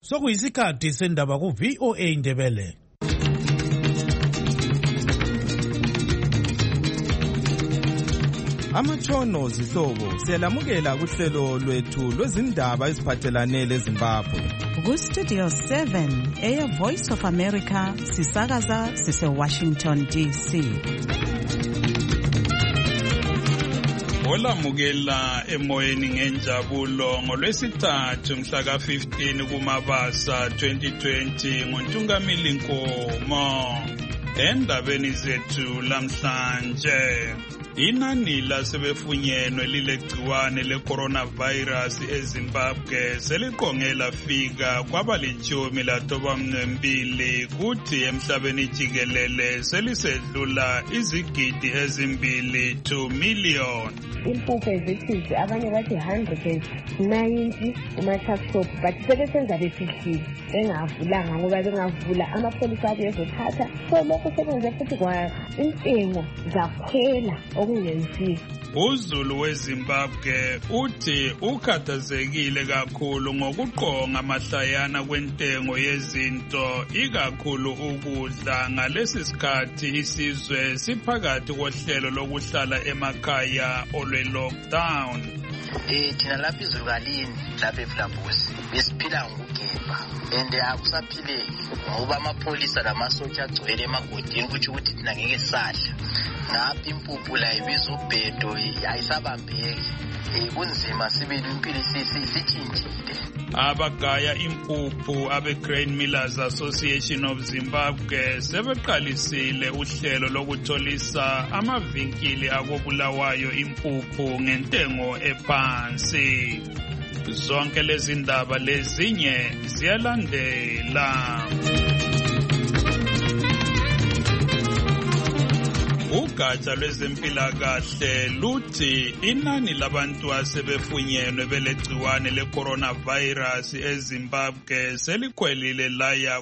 Sokuyisikhathi sendaba ku VOA Indebele. Amatshono zihlobo siyalamukela kuhlelo lwethu lwezindaba eziphathelane leZimbabwe. Ku Studio 7 Air Voice of America sisakaza sise Washington DC. Olamukela emoyeni ngenjabulo ngolwesithathu mhla ka-15 kuMabasa 2020 ngoNtungamili Nkomo. Endabeni zethu lamhlanje, inani lasebefunyenwe lilegciwane le-coronavirus eZimbabwe seliqonge lafika kwabali-12 kuthi emhlabeni jikelele selisedlula izigidi ezimbili 2 million. Impuphu ezithi abanye bathi 190 kuma-tuckshop but sebesenza befihlile bengavulanga ngoba bengavula amapholisa abuye ezothatha, so lokho sebenze futhi kwa intengo zakhwela okungenzeki. UZulu weZimbabwe uthi ukhathazekile kakhulu ngokuqonga mahlayana kwentengo yezinto, ikakhulu ukudla. Ngalesi sikhathi isizwe siphakathi kohlelo lokuhlala emakhaya olwe-lockdown. Thina lapha iZulukalini lapha eFlambusi besiphila ngokugemba and akusaphileki ngoba amapholisa lamasotsha agcwele emagodini kutsho ukuthi thina ngeke sisadla. Ngapha impuphu la ibiza ubhedo ayisabambeki, kunzima sibili impilo isitshintshile. Abagaya impuphu abe-Grain Millers Association of Zimbabwe sebeqalisile uhlelo lokutholisa amavinkili akobulawayo impuphu ngentengo ephansi. Zonke lezi ndaba lezinye ziyalandela. Ugatsha lwezempilakahle luthi inani labantu asebefunyenwe belegciwane le-coronavirus eZimbabwe selikhwelile laya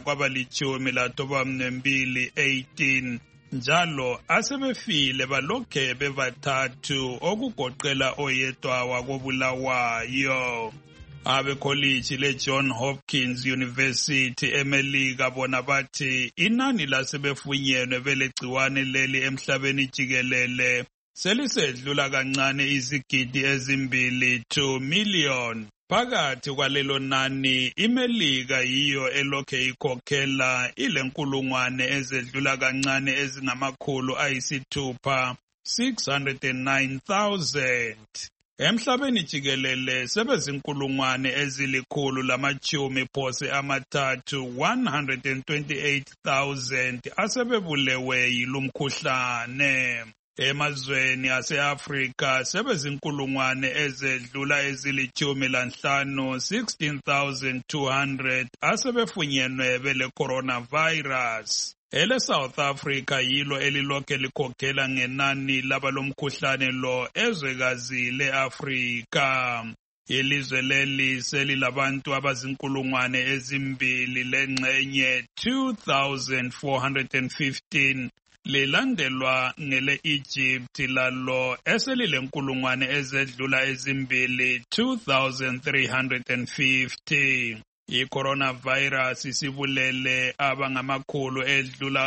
kwabali-12 njalo asebefile balokhe bebathathu okugoqela oyedwa wakobulawayo. Abekholiji le-John Hopkins University eMelika bona bathi inani lasebefunyenwe belegciwane leli emhlabeni jikelele selisedlula kancane izigidi ezimbili 2 million. Phakathi kwalelo nani iMelika yiyo elokhe ikhokhela ilenkulungwane ezedlula kancane ezingamakhulu ayisithupha 609,000. Emhlabeni jikelele sebezinkulungwane ezilikhulu lamachumi phose amathathu 128,000 asebebulewe yilumkhuhlane. Emazweni ase-Afrika sebezinkulungwane ezedlula ezili-15 16,200 asebefunyenwe bele coronavirus. Ele-South Africa yilo elilokhe likhokhela ngenani labalomkhuhlane lo ezwekazi le-Afrika. Ilizwe leli selilabantu abazinkulungwane ezimbili lengxenye 2,415 lilandelwa ngele-Egypt lalo eselilenkulungwane ezedlula ezimbili 2,350. I-coronavirus isibulele abangamakhulu edlula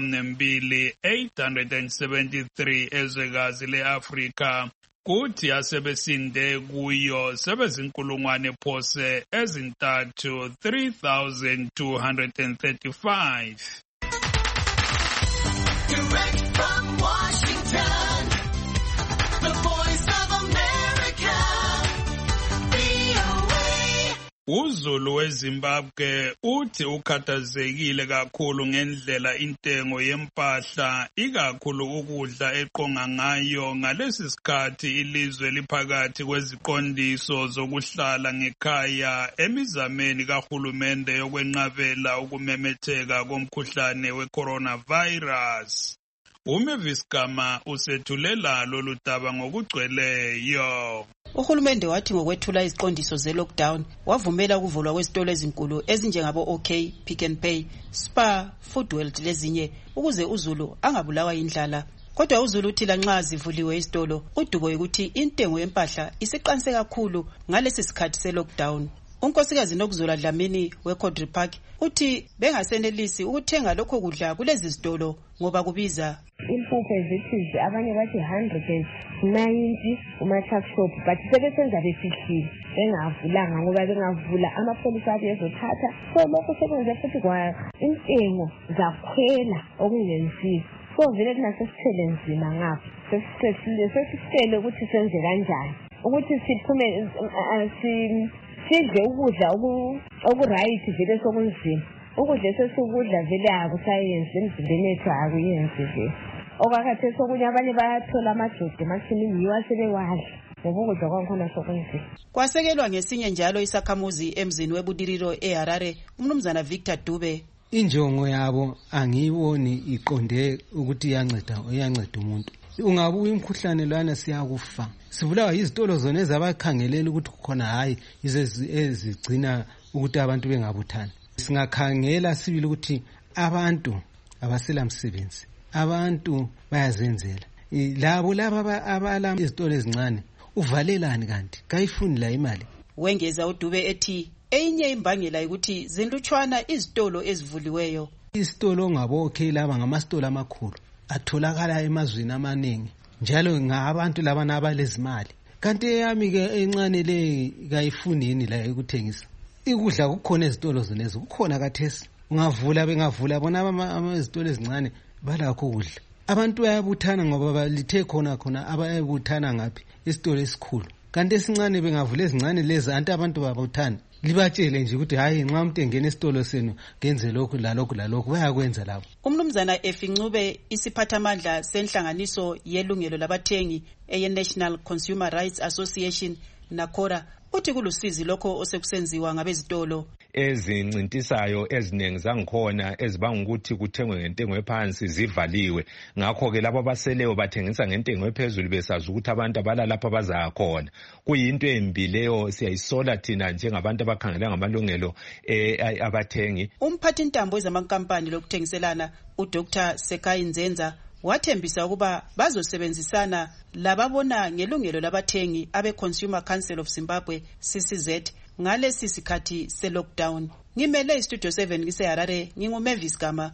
873 ezwekazi le-Afrika, kuthi asebesinde kuyo sebezinkulungwane phose ezintathu 3,235. Direct from Washington, the Voice of America, VOA. UZulu weZimbabwe uthi ukhathazekile kakhulu ngendlela intengo yempahla ikakhulu ukudla eqonga ngayo ngalesi sikhathi ilizwe liphakathi kweziqondiso zokuhlala ngekhaya emizameni kahulumende yokwenqabela ukumemetheka komkhuhlane we-coronavirus. Mavis Gama usethulela lolu daba ngokugcweleyo. Uhulumende wathi ngokwethula iziqondiso ze-lockdown wavumela ukuvulwa kwezitolo ezinkulu ezinjengabo OK, Pick n Pay, Spar, Foodworld lezinye ukuze uZulu angabulawa indlala. Kodwa uZulu uthi lanxa zivuliwe izitolo udubo ukuthi intengo yempahla isiqanse kakhulu ngalesi sikhathi se-lockdown. unkosikazi Nokuzula Dlamini weCodri Park uthi bengasenelisi ukuthenga lokho kudla kulezi zitolo ngoba kubiza. Impuphu ezithi abanye bathi 190 kuma-truck shop but sebesenza befihlile bengavulanga ngoba bengavula amapholisa abe ezothatha. So lokho sekwenze futhi kwa intengo zakhwela okungensiza. So vele thina sesithele nzima ngapha sesicele ukuthi senze kanjani ukuthi siphume sidle ukudla okuright vele sokunzima. Ukudla sesikudla vele akusayenzi emzimbeni yethu akuyenzi vele. Okakathe sokunye abanye bayathola amajodi maximum yiwa sebewadla ngoba ukudla kwakhona sokunzima. Kwasekelwa ngesinye njalo isakhamuzi emzini weBudiriro eHarare umnumzana Victor Dube. Injongo yabo angiyiboni iqonde ukuthi iyanceda umuntu. Ungabuya imkhuhlane lwana siyakufa. Sibulawa izitolo zona ezabakhangelela ukuthi kukhona hayi ezigcina ukuthi abantu bengabuthani. Singakhangela sibili ukuthi abantu abasela msebenzi. Abantu bayazenzela. Laba abala izitolo ezincane uvalelani kanti kayifuni la imali. Wengeza uDube ethi enye imbangela ukuthi zinlutshwana izitolo ezivuliweyo. Isitolo ngabo laba ngamasitolo amakhulu atholakala emazweni amaningi njalo ngabantu labana abalezimali. Kanti eyami ke encane le kayifuni yini la ukuthengisa. Ikudla kukhona ezitolo zonezo kukhona kathesi. Bengavula bona amazitolo ezincane balakho ukudla. Abantu bayabuthana ngoba balithe khona abayabuthana ngaphi isitolo esikhulu. Kanti esincane bengavula ezincane lezi abantu babuthana. Libatshele nje ukuthi hayi nxa umuntu engena esitolo senu genze lokhu lalokhu bayakwenza lapho. Umnumzana Efincube isiphathamandla senhlanganiso yelungelo labathengi eyeNational Consumer Rights Association NACORA uthi kulusizi lokho osekusenziwa ngabezitolo. Ezincintisayo eziningi zangikhona ezibanga ukuthi kuthengwe ngentengo ephansi zivaliwe. Ngakho ke labo abaseleyo bathengisa ngentengo ephezulu besazi ukuthi abantu abalalapha bazakhona. Kuyinto embi leyo siyayisola thina njengabantu abakhangela ngamalungelo abathengi. Umphathi ntambo ezamankampani lokuthengiselana uDr Sekai Nzenza wathembisa ukuba bazosebenzisana lababona ngelungelo labathengi abe-Consumer Council of Zimbabwe CCZ ngalesi sikhathi se-lockdown. Ngimele iStudio 7 kiseHarare, nginguMavis Gama.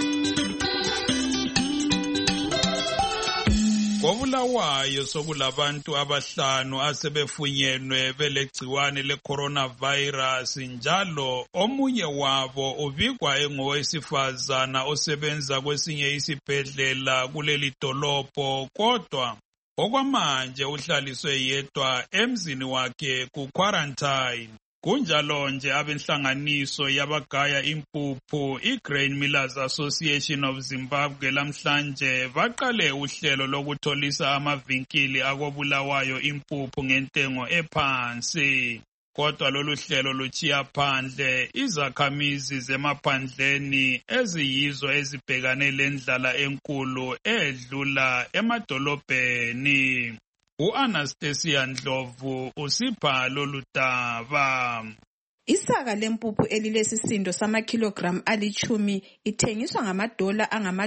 Kobulawayo sokulabantu abahlanu asebefunyenwe belegciwane le-coronavirus njalo omunye wabo ubikwa engowesifazana osebenza kwesinye isibhedlela kuleli dolobho kodwa okwamanje uhlaliswe yedwa emzini wakhe ku-quarantine. Kunjalo nje abenhlanganiso yabagaya impuphu iGrain Millers Association of Zimbabwe lamhlanje baqale uhlelo lokutholisa amavinkili akobulawayo impuphu ngentengo ephansi. Kodwa lolu hlelo luchiya phandle izakhamizi zemaphandleni eziyizo ezibhekane lendlala enkulu edlula emadolobheni. U-Anastasia Ndlovu usipha lolu daba. Isaka lempuphu elilesisindo samakilogram ali10 ithengiswa ngamadola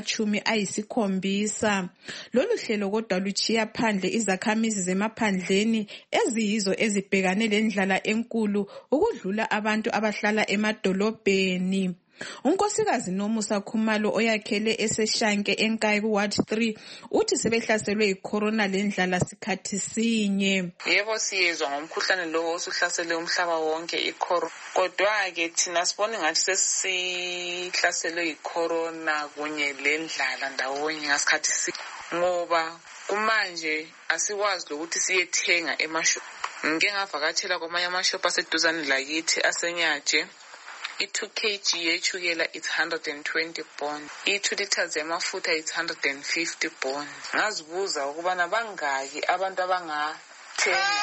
angama-70. Lolu hlelo kodwa luchiya phandle izakhamizi zemaphandleni eziyizo ezibhekane lendlala enkulu ukudlula abantu abahlala emadolobheni. Unkosikazi Nomusa Khumalo oyakhele eseshanke enkayi ku-Ward 3 uthi sebehlaselwe icorona lendlala sikhathi sinye. Yebo siyezwa ngomkhuhlane lo osuhlasele umhlaba wonke icorona. Kodwa-ke thina sibona ngathi sesihlaselwe icorona kunye lendlala ndawonye ngasikhathi sinye. Ngoba kumanje asikwazi lokuthi siyethenga emashopu. Ngike ngavakatshela kwamanye amashopu aseduzane lakithi asenyaje. I2 kg yechukela it's 120 bond. I2 liters yamafutha it's 150 bond. Ngazibuza ukubana bangaki abantu abangathenga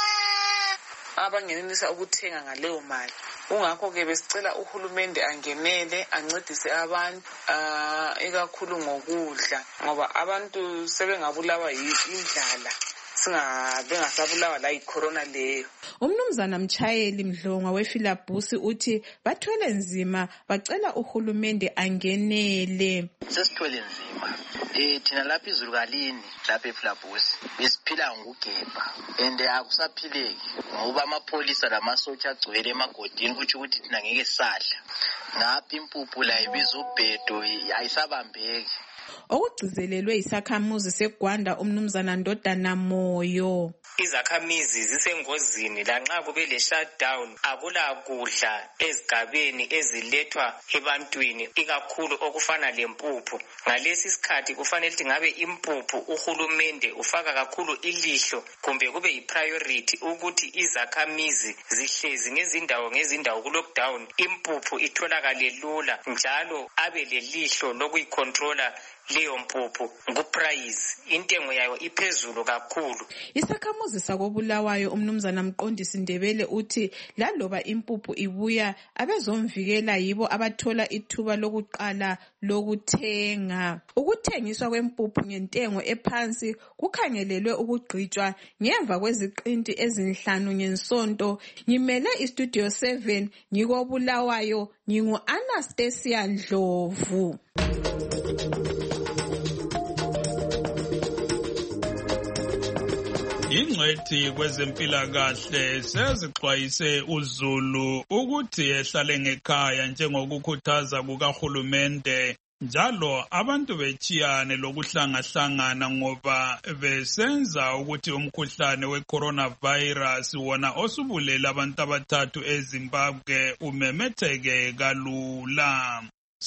abangenelisa ukuthenga ngaleyo mali. Ungakho ke besicela uhulumende angenele ancedise abantu ikakhulu ngokudla ngoba abantu sebengabulawa indlala bengasabulawa la icorona leyo. Umnumzana Mchayeli Mdlongwa weFilabusi uthi bathwele nzima bacela uhulumende angenele. Sesithwele nzima. Thina lapha izulukalini lapha eFilabusi besiphila ngokugemba and akusaphileki ngoba amapolisa lamasotsha agcwele emagodini kuthi ukuthi thina ngeke sadla. Ngapha impuphu la ibiza ubhedo ayisabambeki. Okugcizelelwe isakhamuzi seGwanda umnumzana Ndodana Moyo. Izakhamizi zisengozini lanxa kube le shutdown akula kudla ezigabeni ezilethwa ebantwini ikakhulu okufana lempuphu. Ngalesi sikhathi kufanele ukuthi ngabe impuphu uhulumende ufaka kakhulu ilihlo kumbe kube yipriority ukuthi izakhamizi zihlezi ngezindawo ku lockdown impuphu itholakale lula njalo abe lelihlo lokuyicontrola leyo mpuphu nguprice intengo yayo iphezulu kakhulu. Isakhamuzi sakobulawayo umnumzana Mqondisi Ndebele uthi laloba impuphu ibuya abezomvikela yibo abathola ithuba lokuqala lokuthenga. Ukuthengiswa kwempuphu ngentengo ephansi kukhangelelwe ukugqitshwa ngemva kweziqinti ezinhlanu ngensonto. Ngimele iStudio 7 ngikobulawayo ngingu Anastasia Ndlovu. Ingcwethi kwezempilakahle sezixwayise uZulu ukuthi ehlale ngekhaya njengokukhuthaza kukahulumende njalo abantu bechiyane lokuhlangahlangana ngoba besenza ukuthi umkhuhlane weCoronavirus wona osubulela abantu abathathu eZimbabwe umemetheke kalula.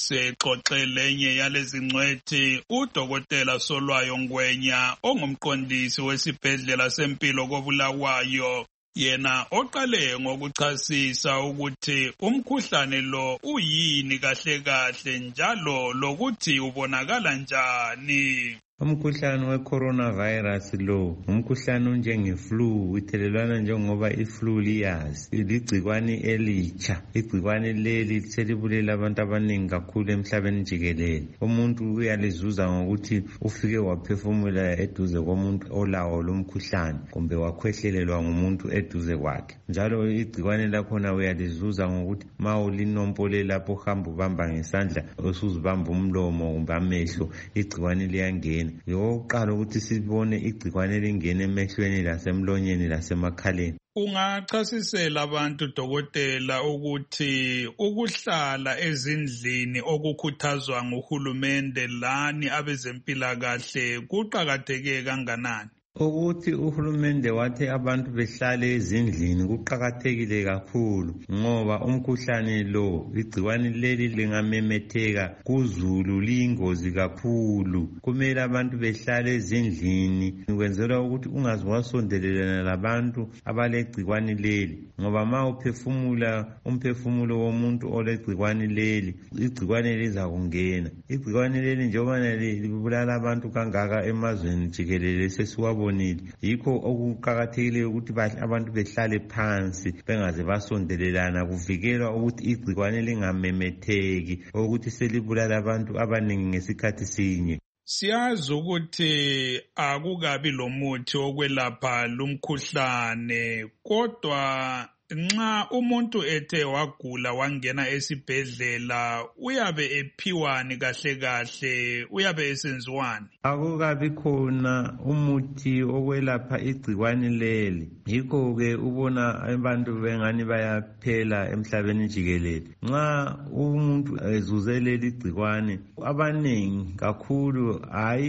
Sexoxele enye yalezi ngcwethi uDokotela Solwayo Ngwenya ongumqondisi wesibhedlela sempilo kobulawayo yena oqale ngokuchasisa ukuthi umkhuhlane lo uyini kahle njalo lokuthi ubonakala njani. Umkhuhlane weCoronavirus lo umkhuhlane onjengeflu uthelelwana njengoba iflu liyazi ligcikwane elitsha. Igcikwane leli selibulela abantu abaningi kakhulu emhlabeni jikelele. Umuntu uyalizuza ngokuthi ufike waphefumula eduze komuntu olawo lomkhuhlane kumbe wakhwehlelelwa ngumuntu eduze kwakhe. Njalo igcikwane lakhona uyalizuza ngokuthi ma ulinompole lapho uhamba ubamba ngesandla usuzibamba umlomo kumbe amehlo igcikwane liyangena. Yokuqala ukuthi sibone igcikwane lingene emehlweni lasemlonyeni lasemakhaleni. Ungachasisela abantu dokotela ukuthi ukuhlala ezindlini okukhuthazwa nguhulumende lani abezempilakahle kuqakatheke kanganani? Ukuthi uhulumende wathi abantu behlale ezindlini kuqakathekile kakhulu ngoba umkhuhlane lo igcikwane leli lingamemetheka kuzulu liyingozi kakhulu. Kumele abantu behlale ezindlini ukwenzela ukuthi ungaze wasondelelana labantu abalegcikwane leli ngoba ma uphefumula umphefumulo womuntu olegcikwane leli igcikwane liza kungena. Igcikwane leli njengoba libulala abantu kangaka emazweni jikelele sesiwabona yikho okuqakathekile ukuthi abantu behlale phansi bengaze basondelelana kuvikelwa ukuthi igcikwane lingamemetheki ukuthi selibulala abantu abaningi ngesikhathi sinye. Siyazi ukuthi akukabi lomuthi wokwelapha lumkhuhlane kodwa nxa umuntu ethe wagula wangena esibhedlela uyabe ephiwani kahle uyabe esenziwani? Akukabi khona umuthi okwelapha igcikwane leli. Yikho ke ubona abantu bengani bayaphela emhlabeni jikelele. Nxa umuntu ezuze leli gcikwane abaningi kakhulu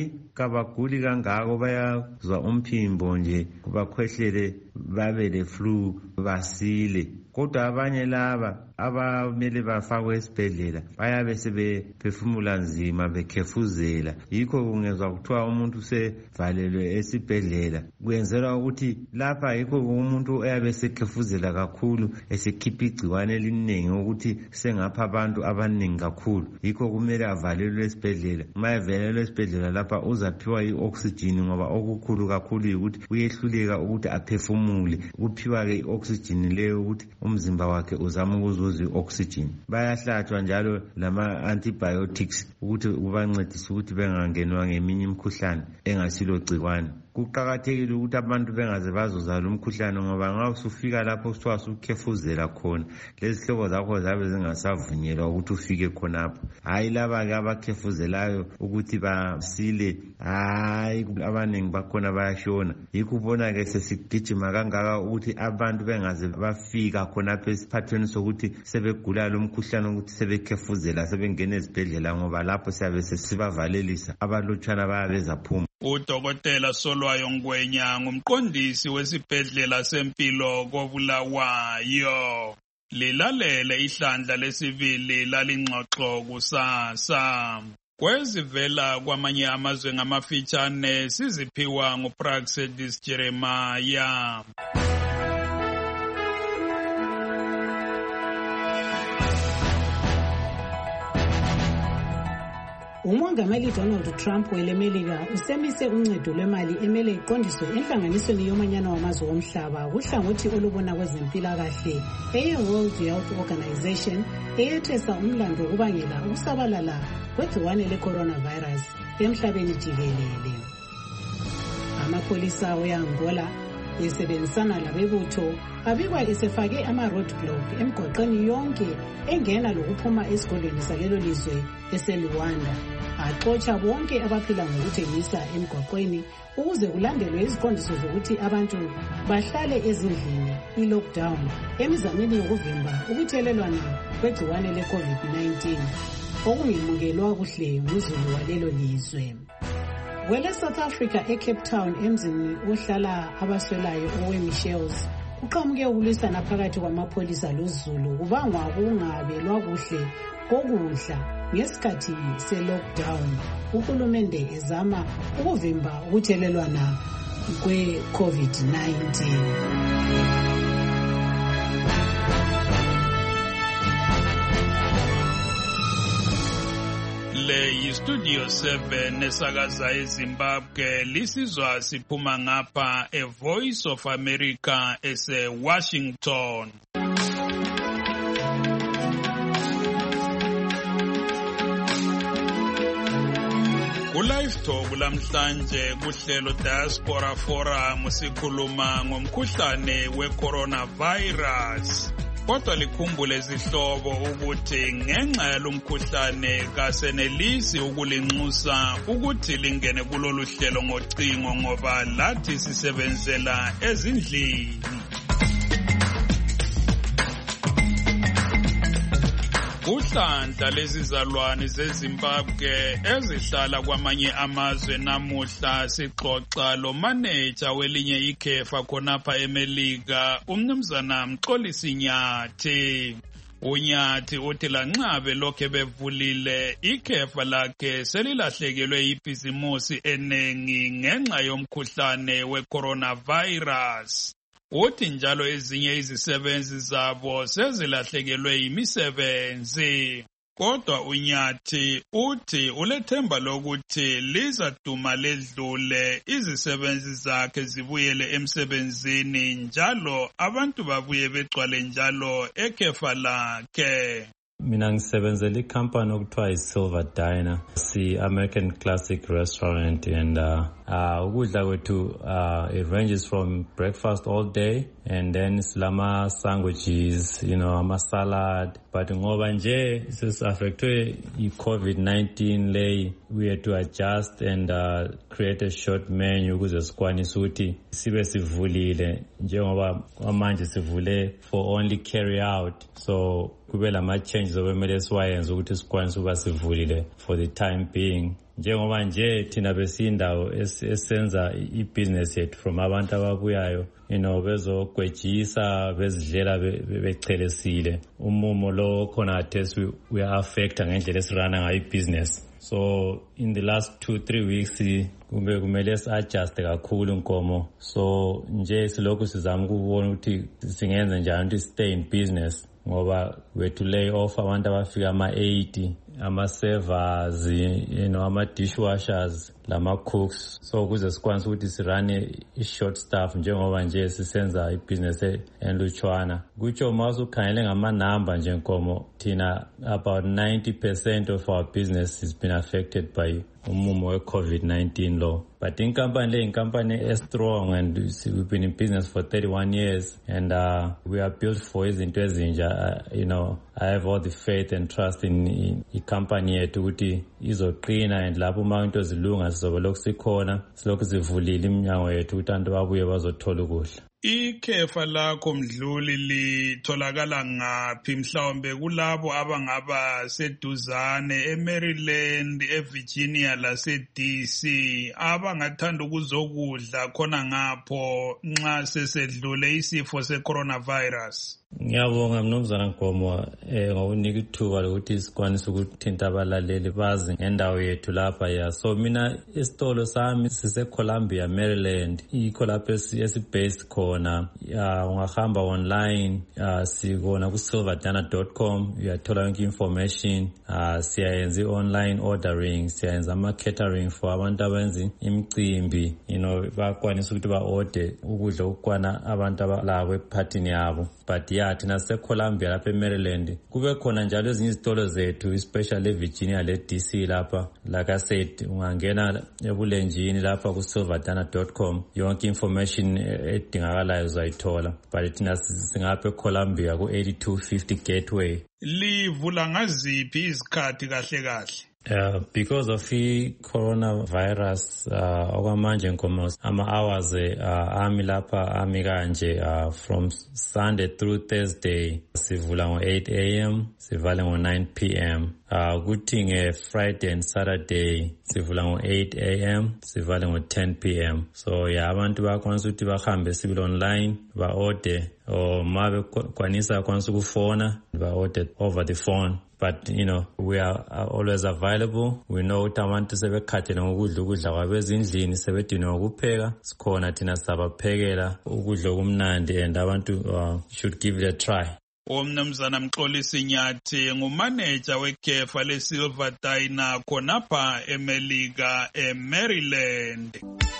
kabaguli kangako bayazwa umphimbo nje bakhwehlele babe le flu basile. Kodwa abanye laba abamele bafakwe esibhedlela bayabe sebephefumula nzima bekhefuzela. Yikho kungezwa kuthiwa umuntu sevalelwe esibhedlela kwenzelwa ukuthi lapha yikho umuntu uyabe sekhefuzela kakhulu esekhipha igcikwane elinengi ukuthi sengapha abantu abaningi kakhulu. Yikho kumele avalelwe esibhedlela. Ma evalelwe esibhedlela lapha uzaphiwa i-oxygen ngoba okukhulu kakhulu yikuthi uyehluleka ukuthi aphefumule. Uphiwa ke i-oxygen leyo ukuthi umzimba wakhe uzama ukuzuza i-oxygen. Bayahlatshwa njalo lama-antibiotics ukuthi ubancedise ukuthi bengangenwa ngeminye imikhuhlane engasilo gcikwane. kuqakathekile ukuthi abantu bengaze bazozala umkhuhlane ngoba nxa usufika lapho kuthiwa sukhefuzela khona lezi hlobo zakho zabe zingasavunyelwa ukuthi ufike khonapho. Hayi laba-ke abakhefuzelayo ukuthi basile, hayi abaningi bakhona bayashona. Yikho ubona-ke sesigijima kangaka ukuthi abantu bengaze bafika khonapho esiphathweni sokuthi sebegula lo mkhuhlane ukuthi sebekhefuzela sebengena ezibhedlela ngoba lapho siyabe sesibavalelisa abalutshwana bayabe bezaphuma. Udokotela Solwayo Ngwenya ngumqondisi wesibhedlela sempilo koBulawayo. Lilalele ihlandla lesibili lalingxoxo kusasa. Kwezivela kwamanye amazwe ngamafitshane siziphiwa nguPraxedis Jeremiah. Umongameli Donald Trump welemelika usemise uncedo lwemali emele iqondiswe enhlanganisweni yomanyano wamazwe omhlaba kuhlangothi olubona kwezempilakahle eye-World Health Organization eyethesa umlando ukubangela ukusabalala kwegciwane le-coronavirus emhlabeni jikelele. Amapholisa we-Angola esebenzisana labebutho abikwa esefake ama-roadblock emgwaqeni yonke engena lokuphuma esigodlweni salelo lizwe eseLuanda, axotsha bonke abaphila ngokuthengisa emgwaqweni ukuze kulandelwe iziqondiso zokuthi abantu bahlale ezindlini i-lockdown emizameni yokuvimba ukuthelelwana kwegciwane le-COVID-19 okungemukelwa kuhle nguzulu walelo lizwe. Kwele South Africa eCape Town emzini ohlala abaswelayo oweMichels kuqhamuke ukulwisana phakathi kwamapholisa loZulu kubangwa ukungabelwa kuhle kokudla ngesikhathi se-lockdown. Uhulumende ezama ukuvimba ukuthelelwana kwe-COVID-19. Le yiStudio 7 esakaza eZimbabwe lisizwa siphuma ngapha eVoice of America ese-Washington. Ku-Live Talk lamhlanje kuhlelo Diaspora Forum sikhuluma ngomkhuhlane we-coronavirus. Kodwa likhumbule izihlobo ukuthi ngenxa yalomkhuhlane kasenelisi ukulinxusa ukuthi lingene kulolu hlelo ngocingo ngoba lathi sisebenzela ezindlini. Uhlandla lezizalwane zeZimbabwe ezihlala kwamanye amazwe namuhla sixoxa lo manager welinye ikhefa khonapha eMelika umnumzana Mxolisi Nyathi. Unyathi uthi lanxabe lokhe bevulile ikhefa lakhe selilahlekelwe ibhizimusi enengi ngenxa yomkhuhlane we-coronavirus. Uthi njalo ezinye izisebenzi zabo sezilahlekelwe imisebenzi. Kodwa Unyathi uthi ulethemba lokuthi lizaduma ledlule izisebenzi zakhe zibuyele emsebenzini njalo abantu babuye begcwale njalo ekhefa lakhe. Mina ngisebenzela ikhampani okuthiwa iSilver Diner, si-American Classic Restaurant, and ukudla kwethu it ranges from breakfast all day and then silama sandwiches, ama salad, but ngoba nje sesi-affectwe i-COVID-19 lay, we had to adjust and create a short menu ukuze sikwanise ukuthi sibe sivulile njengoba manje sivule for only carry out, so kube lama-changes obemele siwayenze ukuthi sikwanise ukuba sivulile for the time being. Njengoba nje thina besiyindawo esenza i-business yethu from abantu ababuyayo bezogwejisa bezidlela bechelesile, umumo lo khona athesi uya-affecta ngendlela esirana ngayo i-business. So in the last 2-3 weeks kumele si-adjuste kakhulu nkomo, so nje silokhu sizama ukubona ukuthi singenza njani ukuthi stay in business ngoba wethu lay off abantu abafika ama-80 ama-servers, ama-dishwashers, lama-cooks. So kuze sikwanise ukuthi sirane i-short staff njengoba nje sisenza ibhizinesi enlutshwana. Kutsho ma usukhangele ngamanamba nje nkomo, thina about 90% of our business has been affected by umumo we-COVID-19 law. But inkampani le inkampani strong, and we've been in business for 31 years, and we are built for izinto ezinja. I have all the faith and trust in company yethu ukuthi izoqina, and lapho uma into zilunga sizobe lokhu sikhona, silokhu sivulile iminyango yethu ukuthi abantu babuye bazothola ukudla. Ikhefa lakho Mdluli litholakala ngaphi mhlawumbe kulabo abangaba seduzane eMaryland, eVirginia lase-DC abangathanda ukuzokudla khona ngapho nxa sesedlule isifo se-coronavirus? Ngiyabonga Mnumzana Nkomo ngokunika ithuba lokuthi sikwanise ukuthinta abalaleli bazi ngendawo yethu lapha ya. So mina isitolo sami sise-Columbia, Maryland. Yikho lapho esibased khona. Ungahamba online, sikona ku-silverdana.com, uyathola yonke information. Siyayenza i-online ordering, siyayenza ama-catering for abantu abenza imicimbi. Bakwanisa ukuthi ba-order ukudla ukukwana abantu abalabo ephathini yabo. But thina sise-Columbia lapha eMaryland kube khona njalo ezinye izitolo zethu, especially eVirginia le-DC lapha. Like I said, ungangena ebulenjini lapha ku-silverdana.com, yonke information edingakalayo uzayithola. But thina singapha eColumbia ku-8250 Gateway. Livula ngaziphi izikhathi kahle kahle? Because of the coronavirus, okwamanje nkomo ama-hours ami lapha ami kanje, from Sunday through Thursday sivula ngo-8 a.m. sivale ngo-9 p.m. Kuthi nge-Friday and Saturday sivula ngo-8 a.m. sivale ngo-10 p.m. So abantu bakwanisa ukuthi bahambe sibili online ba-order, or ma bekwanisa kwanisa ukufona ba-order over the phone. But we are always available. We know ukuthi abantu sebekhathele ngokudla kwabo ezindlini, sebedinga ukupheka, sikhona thina sabaphekela ukudla okumnandi, and abantu should give it a try. Umnumzana Mxolisi Nyathi ngumanager wekhefa le-Silverdana khonapha eMelika eMaryland.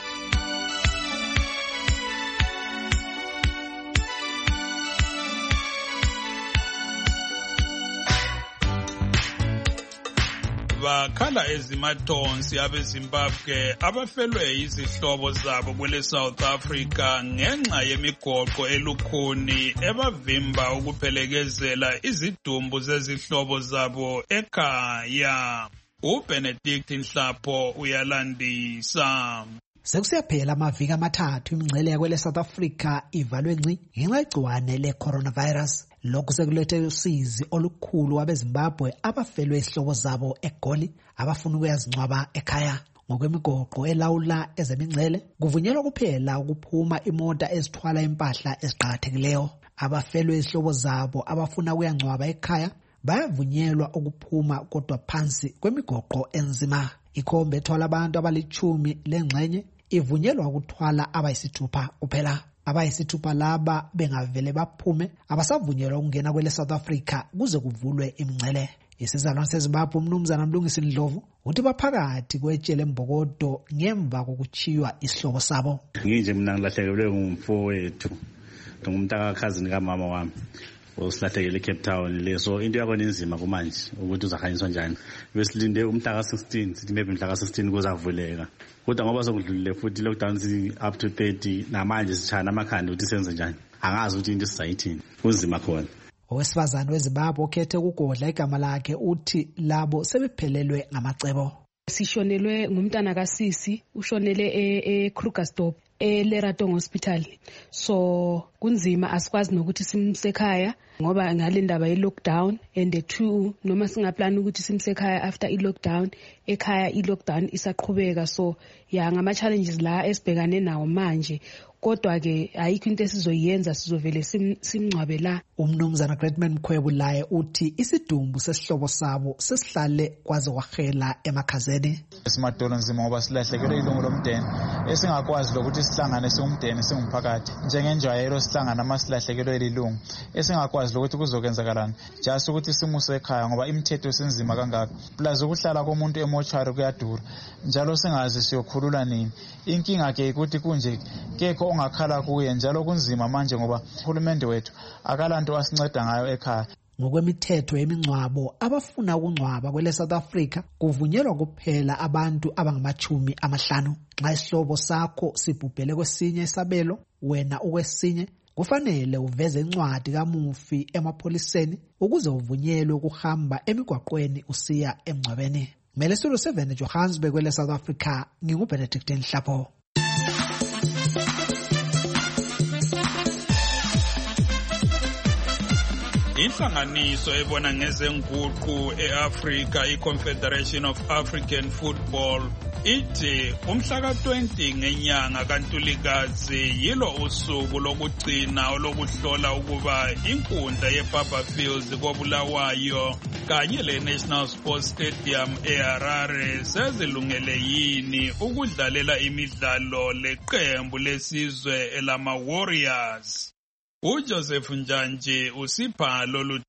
Bakhala ezimathonsi abeZimbabwe abafelwe izihlobo zabo kwele South Africa ngenxa yemigoqo elukhuni ebavimba ukuphelekezela izidumbu zezihlobo zabo ekhaya. uBenedict Nhlapho uyalandisa. Sekusiyaphela amaviki amathathu imingcele yakwele South Africa ivalwe ngci ngenxa yegciwane le-coronavirus. Lokhu sekulethe usizi olukhulu wabeZimbabwe abafelwe izihlobo zabo eGoli abafuna ukuyazingcwaba ekhaya. Ngokwemigoqo elawula ezemingcele kuvunyelwa kuphela ukuphuma imota ezithwala impahla eziqhakathekileyo. Abafelwe izihlobo zabo abafuna ukuyangcwaba ekhaya bayavunyelwa ukuphuma kodwa phansi kwemigoqo enzima. Ikhombe ethwala abantu abali-10 lengxenye ivunyelwa ukuthwala abayisithupha kuphela. Abayisithupha laba bengavele baphume abasavunyelwa ukungena kwele South Africa kuze kuvulwe imingcele. Isizalwane seZimbabwe uMnumzana Mlungisi Ndlovu uthi baphakathi kwetshele Mbokodo ngemva kokuchiywa isihlobo sabo. Nginje mina ngilahlekelwe ngumfowethu, ngumntaka cousin kamama wami. Usilahlekele eCape Town leso into yakho nenzima kumanje ukuthi uzahanyiswa njani. Besilinde umhlaka 16, sithi maybe umhlaka 16 kuzavuleka. Kodwa ngoba sokudlulile futhi lockdown up to 30 namanje sichana amakhanda ukuthi senze njani. Angazi ukuthi into sizayithini. Kunzima khona. Owesifazane weZimbabwe okhethe ukugodla igama lakhe uthi labo sebephelelwe ngamacebo. Sishonelwe ngumntana kaSisi, ushonele eKrugersdorp eLeraton Hospital. So kunzima asikwazi nokuthi simsekhaya ngoba ngale ndaba ye-lockdown, and 2 noma singaplani ukuthi simsekhaya after i-lockdown, ekhaya i-lockdown isaqhubeka. So ngama challenges la esibhekane nawo manje kodwa-ke ayikho into esizoyenza, sizovele simngcwabe la. Umnumzana Greatman Mkhwebu laye uthi isidumbu sesihlobo sabo sesihlale kwaze kwahela emakhazeni. Simadolo nzima ngoba silahlekelwe ilungu lomndeni esingakwazi lokuthi sihlangane singumndeni singumphakathi njengenjwayelo sihlangana masilahlekelwe ilungu esingakwazi lokuthi kuzokenzakalana just ukuthi simuse ekhaya ngoba imithetho senzima kangaka plus ukuhlala komuntu emochari kuyadura njalo singazi siyokhulula nini. Inkinga ke ukuthi kunje kekho ongakhala kuye njalo kunzima manje ngoba uhulumende wethu akalanto asinceda ngayo ekhaya. Ngokwemithetho yemingcwabo abafuna ukungcwaba kwele South Africa kuvunyelwa kuphela abantu abangama-50. Nxa isihlobo sakho sibhubhele kwesinye isabelo wena ukwesinye kufanele uveze incwadi kamufi emapholiseni ukuze uvunyelwe ukuhamba emigwaqweni usiya emngcwabeni. Melesulu 7 Johannesburg kwele South Africa, nginguBenedict Nhlapho. Inhlanganiso ebona ngezenguqu eAfrika, iConfederation of African Football, ithi umhla ka-20 ngenyanga kaNtulikazi yilo usuku lokugcina olokuhlola ukuba inkundla yeBarberfields koBulawayo kanye le-National Sports Stadium eHarare sezilungele yini ukudlalela imidlalo leqembu lesizwe elama-Warriors. uJoseph Njanji usipha lolu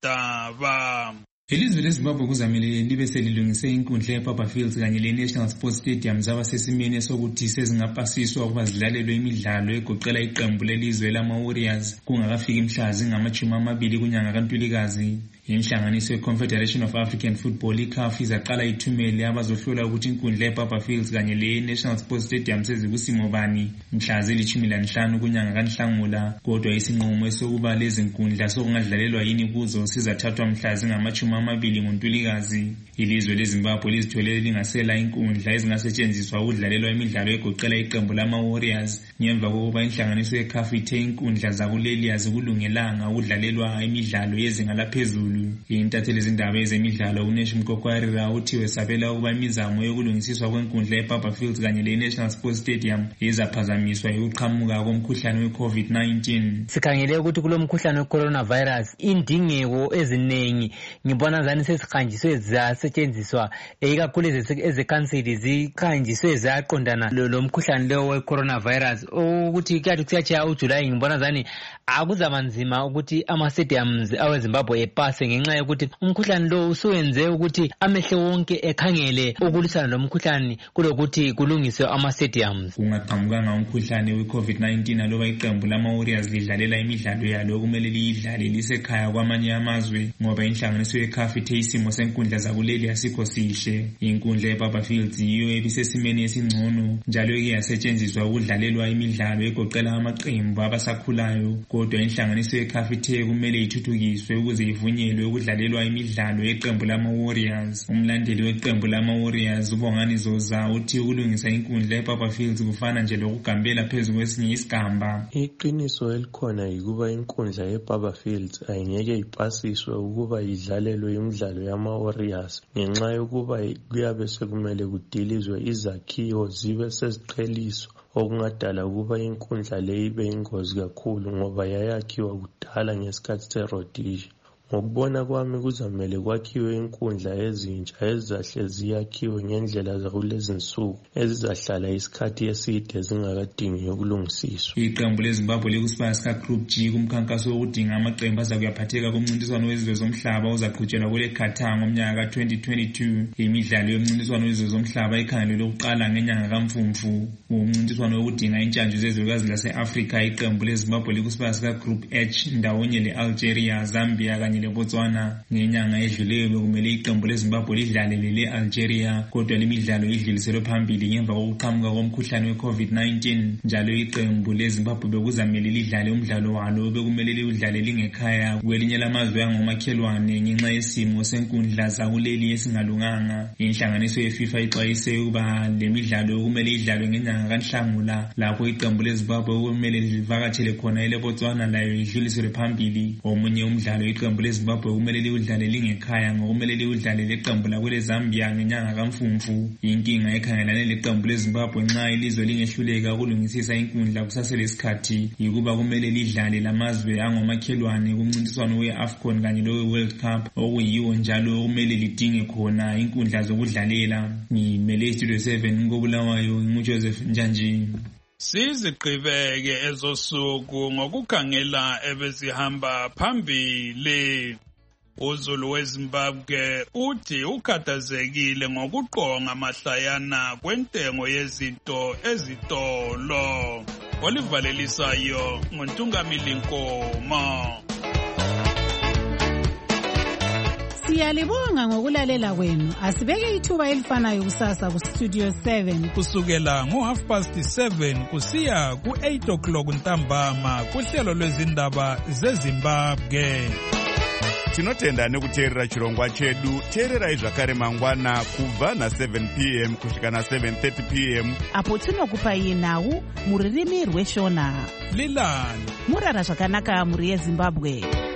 daba. Ilizwe leZimbabwe kuzamele libe selilungise inkundla yeBarberfields kanye le-National Sports Stadium zaba sesimeni sokuthi sezingapasiswa ukuba zidlalelwe imidlalo egoqela iqembu lelizwe lama-Warriors kungakafiki imhla zingama-20 kunyanga kaNtulikazi. Inhlanganiso ye-Confederation of African Football iCAF izaqala ithumele abazohlola ukuthi inkundla yeBarberfields kanye le-National Sports Stadium sezikusimo bani mhla zili-15 kunyanga kaNhlangula, kodwa isinqumo esokuba lezi nkundla sokungadlalelwa yini kuzo sizathathwa mhla zingama-20 ngoNtulikazi. Ilizwe leZimbabwe lizitholele lingasela inkundla ezingasetshenziswa ukudlalelwa imidlalo egoqela iqembu lama-Warriors ngemva kokuba inhlanganiso yeCAF ithe inkundla zakuleli azikulungelanga ukudlalelwa imidlalo yezinga laphezulu. Intatheli izindaba ezemidlalo uNesh Mkokwarira uthi wesabela ukuba imizamo yokulungisiswa kwenkundla yeBarberfields kanye le-National Sports Stadium izaphazamiswa ukuqhamuka komkhuhlane we-COVID-19. Sikhangele ukuthi kulo mkhuhlane we-coronavirus indingeko eziningi ngibona zani sesihanjiswe zasetshenziswa ikakhulu ezekhansili zikhanjiswe zaqondana lo mkhuhlane lo we-coronavirus ukuthi kade kusiyachaya uJulayi ngibona zani akuzaba nzima ukuthi ama-stadiums aweZimbabwe epase ngenxa yokuthi umkhuhlane lo usuwenze ukuthi amehlo wonke ekhangele ukulwisana lomkhuhlane kulokuthi kulungiswe ama-stadiums. Ungaqhamukanga umkhuhlane we-COVID-19 aloba iqembu lama-Warriors lidlalela imidlalo yalo kumele liyidlale lisekhaya kwamanye amazwe ngoba inhlanganiso yeCAF ithe isimo senkundla zakuleli asikho sihle. Inkundla yeBarberfields yiyo ebisesimeni esingcono njalo iyasetshenziswa ukudlalelwa imidlalo egoqela amaqembu abasakhulayo, kodwa inhlanganiso yeCAF ithe kumele ithuthukiswe ukuze ivunyelwe ukudlalelwa imidlalo yeqembu lama-Warriors. Umlandeli weqembu lama-Warriors uBongani Zoza uthi ukulungisa inkundla yeBarberfields kufana nje lokugambela phezu kwesinye isigamba. Iqiniso elikhona yikuba inkundla yeBarberfields ayingeke ipasiswe ukuba idlalelwe imidlalo yama-Warriors ngenxa yokuba kuyabe sekumele kudilizwe izakhiwo zibe seziqheliswa okungadala ukuba inkundla le ibe ingozi kakhulu ngoba yayakhiwa kudala ngesikhathi seRhodesia. Ngokubona kwami kuzamele kwakhiwe inkundla ezintsha ezizahle ziyakhiwe ngendlela zakulezi nsuku ezizahlala isikhathi eside zingakadingi ukulungisiswa. Iqembu leZimbabwe likusibaya sika-Group G kumkhankaso wokudinga amaqembu azakuyaphatheka kumncintiswano wezizwe zomhlaba ozaqhutshelwa kule Qatar ngomnyaka ka-2022. Imidlalo yomncintiswano wezizwe zomhlaba ikhangelelwe ukuqala ngenyanga kaMfumfu. Umncintiswano wokudinga intshantshu zezwekazi lase-Afrika iqembu leZimbabwe likusibaya sika-Group H ndawonye le-Algeria, Zambia kanye leBotswana. Ngenyanga edluleyo bekumele iqembu leZimbabwe lidlale le-Algeria, kodwa lemidlalo idluliselwe phambili ngemva kokuqhamuka komkhuhlane we-COVID-19. Njalo iqembu leZimbabwe bekuzamele lidlale umdlalo walo bekumele liwudlale lingekhaya kwelinye lamazwe angomakhelwane ngenxa yesimo senkundla zakuleli esingalunganga. Inhlanganiso yeFIFA ixwayise ukuba lemidlalo kumele idlalwe ngenyanga kaNhlangula, lapho iqembu leZimbabwe kumele livakatshele khona eleBotswana layo idluliselwe phambili. Omunye umdlalo iqembu leZimbabwe kumele liwudlale lingekhaya ngokumele liwudlale leqembu lakwele Zambia ngenyanga kaMfumfu. Inkinga ekhangelane leqembu leZimbabwe nxa ilizwe lingehluleka ukulungisisa inkundla kusaselesikhathi yikuba kumele lidlale lamazwe angomakhelwane kumncintiswano we-AFCON kanye lowe-World Cup okuyiwo njalo kumele lidinge khona inkundla zokudlalela. Ngimele iStudio 7 ngobulawayo nguJoseph Njanji. Siziqhibeke ezosuku ngokukhangela ebezihamba phambili. uZulu weZimbabwe uthi ukhathazekile ngokuqonga mahlayana kwentengo yezinto ezitolo. Olivalelisayo nguNtungamili Nkomo. Siyalibonga ngokulalela kwenu. Asibeke ithuba elifanayo kusasa ku Studio 7 kusukela ngo7:30 kusiya ku8:00 ntambama kuhlelo lwezindaba zeZimbabwe. Tinotenda nekuteerera chirongwa chedu. Teererai zvakare mangwana kubva na7 p.m. kusvika na7:30 p.m. apo tinokupai nhau muririmi rweshona. Lilani murara zvakanaka muri yeZimbabwe.